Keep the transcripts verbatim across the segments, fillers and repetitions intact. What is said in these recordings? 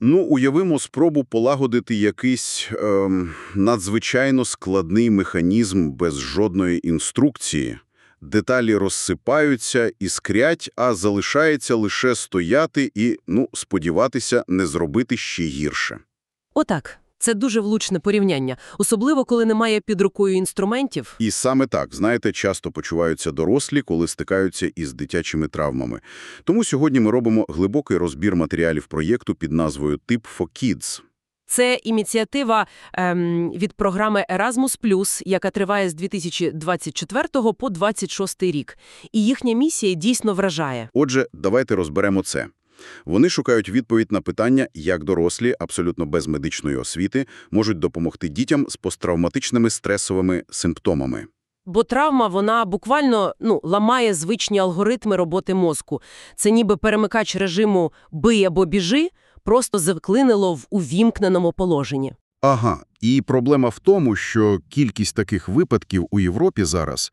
Ну, уявимо спробу полагодити якийсь ем, надзвичайно складний механізм без жодної інструкції. Деталі розсипаються, іскрять, а залишається лише стояти і, ну, сподіватися не зробити ще гірше. Отак. Це дуже влучне порівняння, особливо коли немає під рукою інструментів. І саме так, знаєте, часто почуваються дорослі, коли стикаються із дитячими травмами. Тому сьогодні ми робимо глибокий розбір матеріалів проєкту під назвою «Tip for Kids». Це ініціатива ем, від програми Erasmus+, яка триває з дві тисячі двадцять четвертого по двадцять шостий рік. І їхня місія дійсно вражає. Отже, давайте розберемо це. Вони шукають відповідь на питання, як дорослі, абсолютно без медичної освіти, можуть допомогти дітям з посттравматичними стресовими симптомами. Бо травма, вона буквально ну, ламає звичні алгоритми роботи мозку. Це ніби перемикач режиму «бий або біжи» просто заклинило в увімкненому положенні. Ага, і проблема в тому, що кількість таких випадків у Європі зараз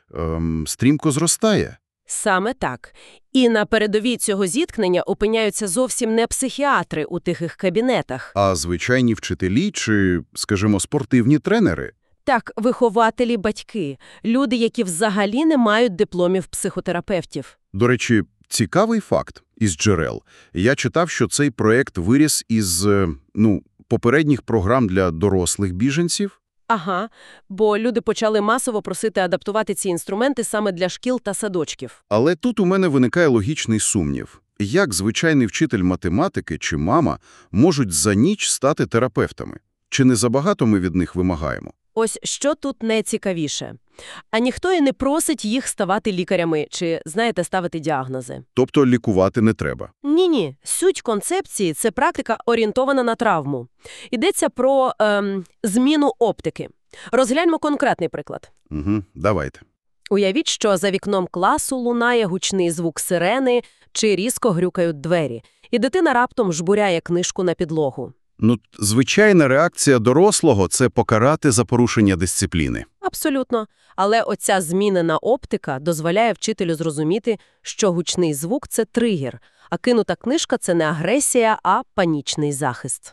ем, стрімко зростає. Саме так. І на передовій цього зіткнення опиняються зовсім не психіатри у тихих кабінетах. А звичайні вчителі чи, скажімо, спортивні тренери? Так, вихователі, батьки. Люди, які взагалі не мають дипломів психотерапевтів. До речі, цікавий факт із джерел. Я читав, що цей проєкт виріс із, е, ну, попередніх програм для дорослих біженців. Ага, бо люди почали масово просити адаптувати ці інструменти саме для шкіл та садочків. Але тут у мене виникає логічний сумнів. Як звичайний вчитель математики чи мама можуть за ніч стати терапевтами? Чи не забагато ми від них вимагаємо? Ось що тут найцікавіше. А ніхто і не просить їх ставати лікарями чи, знаєте, ставити діагнози. Тобто лікувати не треба. Ні-ні. Суть концепції – це практика, орієнтована на травму. Йдеться про ем, зміну оптики. Розгляньмо конкретний приклад. Угу, давайте. Уявіть, що за вікном класу лунає гучний звук сирени чи різко грюкають двері, і дитина раптом жбуряє книжку на підлогу. Ну, звичайна реакція дорослого – це покарати за порушення дисципліни. Абсолютно. Але оця змінена оптика дозволяє вчителю зрозуміти, що гучний звук – це тригер, а кинута книжка – це не агресія, а панічний захист.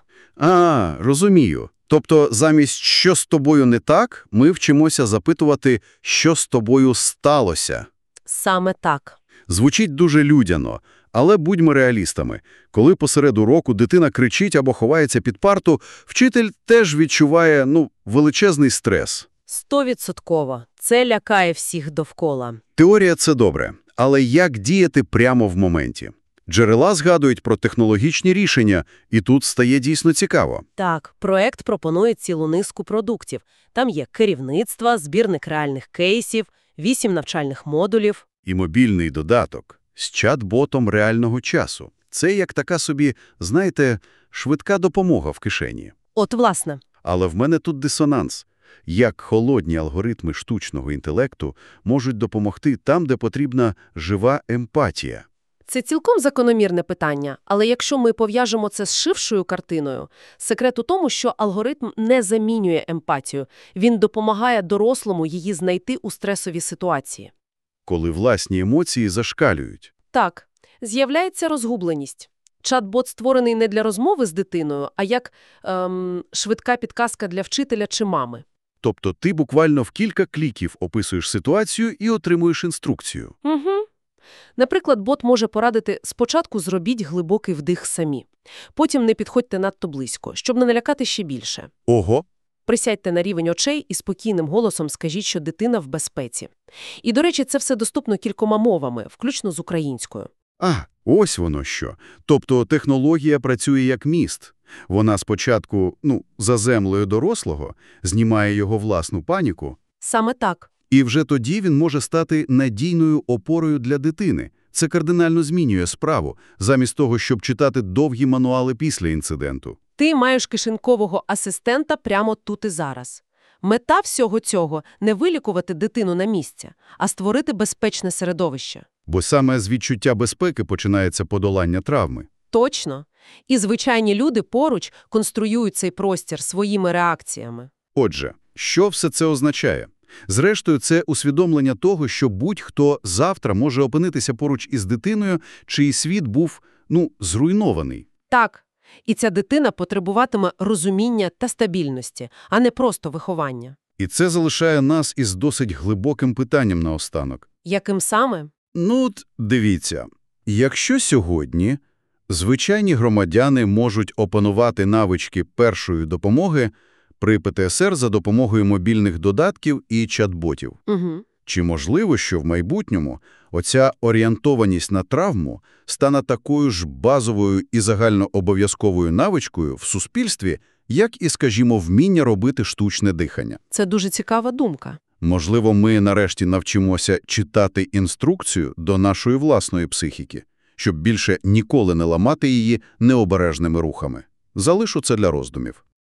А, розумію. Тобто замість «що з тобою не так» ми вчимося запитувати «що з тобою сталося?». Саме так. Звучить дуже людяно, але будьмо реалістами. Коли посеред уроку дитина кричить або ховається під парту, вчитель теж відчуває, ну, величезний стрес. Стовідсотково. Це лякає всіх довкола. Теорія – це добре, але як діяти прямо в моменті? Джерела згадують про технологічні рішення, і тут стає дійсно цікаво. Так, проект пропонує цілу низку продуктів. Там є керівництво, збірник реальних кейсів, вісім навчальних модулів. І мобільний додаток з чат-ботом реального часу. Це як така собі, знаєте, швидка допомога в кишені. От, власне. Але в мене тут дисонанс. Як холодні алгоритми штучного інтелекту можуть допомогти там, де потрібна жива емпатія? Це цілком закономірне питання, але якщо ми пов'яжемо це з ширшою картиною, секрет у тому, що алгоритм не замінює емпатію, він допомагає дорослому її знайти у стресовій ситуації. Коли власні емоції зашкалюють. Так, з'являється розгубленість. Чат-бот створений не для розмови з дитиною, а як ем, швидка підказка для вчителя чи мами. Тобто ти буквально в кілька кліків описуєш ситуацію і отримуєш інструкцію. Угу. Наприклад, бот може порадити спочатку зробіть глибокий вдих самі. Потім не підходьте надто близько, щоб не налякати ще більше. Ого! Присядьте на рівень очей і спокійним голосом скажіть, що дитина в безпеці. І, до речі, це все доступно кількома мовами, включно з українською. А, ось воно що. Тобто технологія працює як міст. Вона спочатку, ну, заземлює дорослого, знімає його власну паніку. Саме так. І вже тоді він може стати надійною опорою для дитини. Це кардинально змінює справу, замість того, щоб читати довгі мануали після інциденту. Ти маєш кишенькового асистента прямо тут і зараз. Мета всього цього – не вилікувати дитину на місці, а створити безпечне середовище. Бо саме з відчуття безпеки починається подолання травми. Точно. І звичайні люди поруч конструюють цей простір своїми реакціями. Отже, що все це означає? Зрештою, це усвідомлення того, що будь-хто завтра може опинитися поруч із дитиною, чиї світ був, ну, зруйнований. Так. І ця дитина потребуватиме розуміння та стабільності, а не просто виховання. І це залишає нас із досить глибоким питанням наостанок. Яким саме? Ну, от дивіться, якщо сьогодні звичайні громадяни можуть опанувати навички першої допомоги при Пе Те Ес Ер за допомогою мобільних додатків і чат-ботів, Угу. чи можливо, що в майбутньому оця орієнтованість на травму стане такою ж базовою і загальнообов'язковою навичкою в суспільстві, як і, скажімо, вміння робити штучне дихання? Це дуже цікава думка. Можливо, ми нарешті навчимося читати інструкцію до нашої власної психіки, щоб більше ніколи не ламати її необережними рухами. Залишу це для роздумів.